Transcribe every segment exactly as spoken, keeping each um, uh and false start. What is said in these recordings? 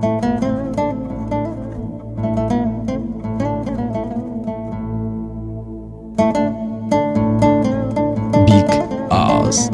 Big Ağız.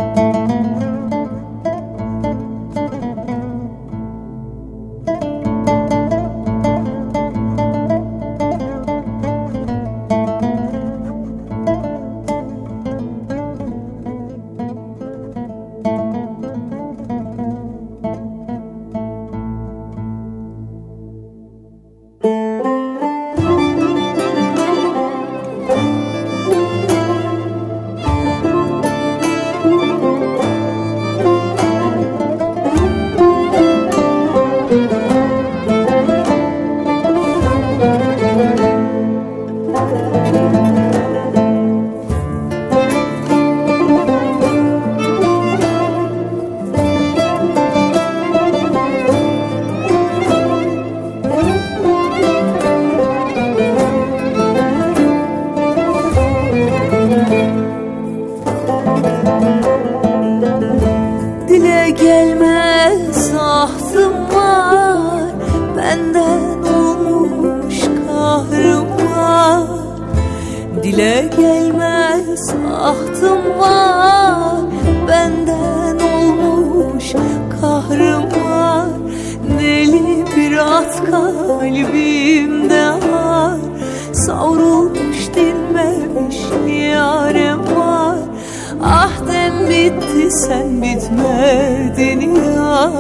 Dile gelmez ahtım var, benden olmuş kahrım var. Dile gelmez ahtım var, benden olmuş kahrım var. Deli bir at kalbimde var, savrulmuş dinmemiş yarem var. Ah dem bitti sen bitmedin ya,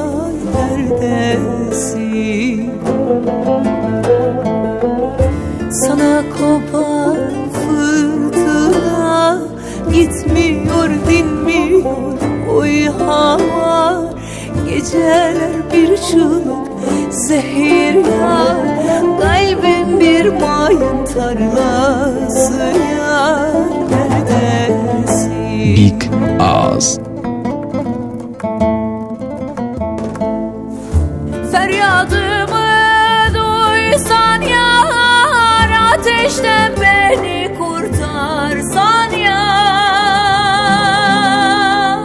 neredesin? Sana kopan fırtına gitmiyor dinmiyor oy hava. Geceler bir çığlık zehir ya, kalbim bir mayın tarlası ya, neredesin? Big Ağız. Feryadımı duysan yar, ateşten beni kurtarsan yar.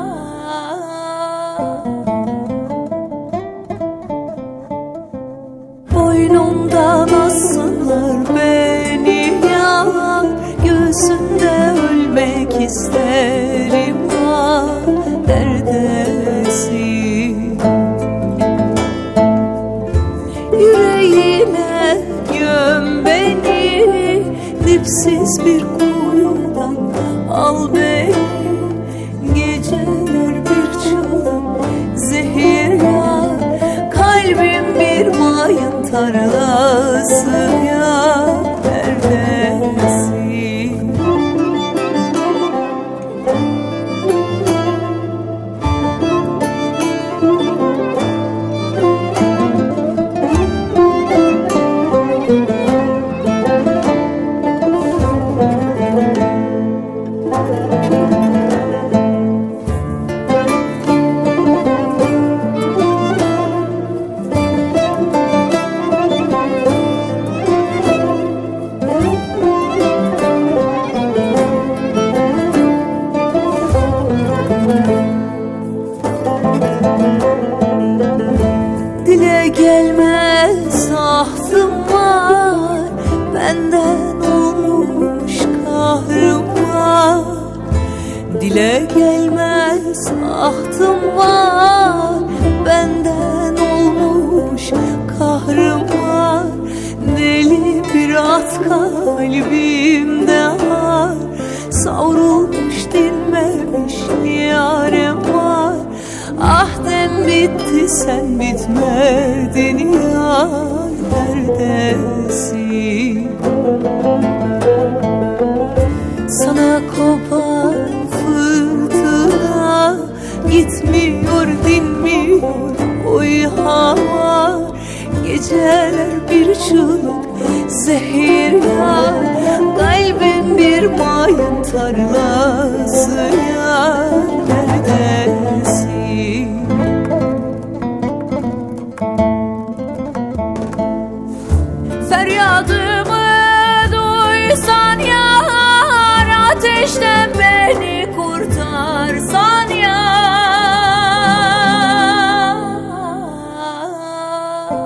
Boynumdan assınlar beni yar, göğsünde ölmek isterim ha, neredesin? Yüreğine göm beni, dipsiz bir kuyudan al beni. Geceler bir çığlık zehir ya, kalbim bir mayın tarlası ya, neredesin? Dile gelmez ahtım var, benden olmuş kahrım var. Dile gelmez ahtım var, benden olmuş kahrım var. Deli bir at kalbimde var, savrulmuş dinmemiş yarem var. Ah dem bitti sen bitmedin ya, neredesin? Sana kopan fırtına gitmiyor dinmiyor oy hava. Geceler bir çığlık zehir ya, kalbim bir mayın tarlası ya, neredesin? Feryadımı duysan yar, ateşten beni kurtarsan yar.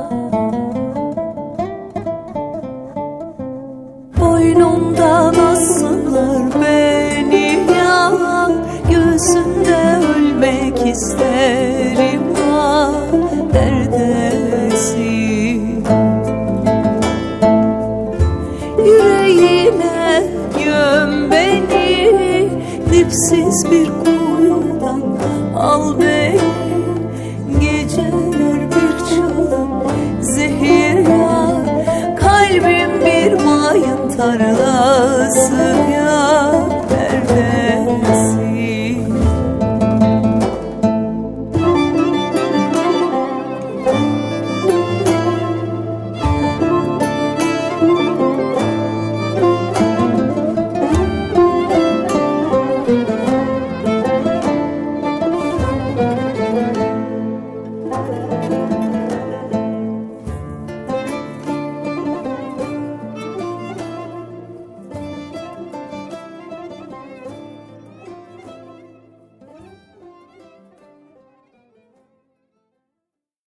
Yersiz bir kuyudan al beni, geceler bir çalım zehir yar, kalbim bir mayın tarlası ya, neredesin?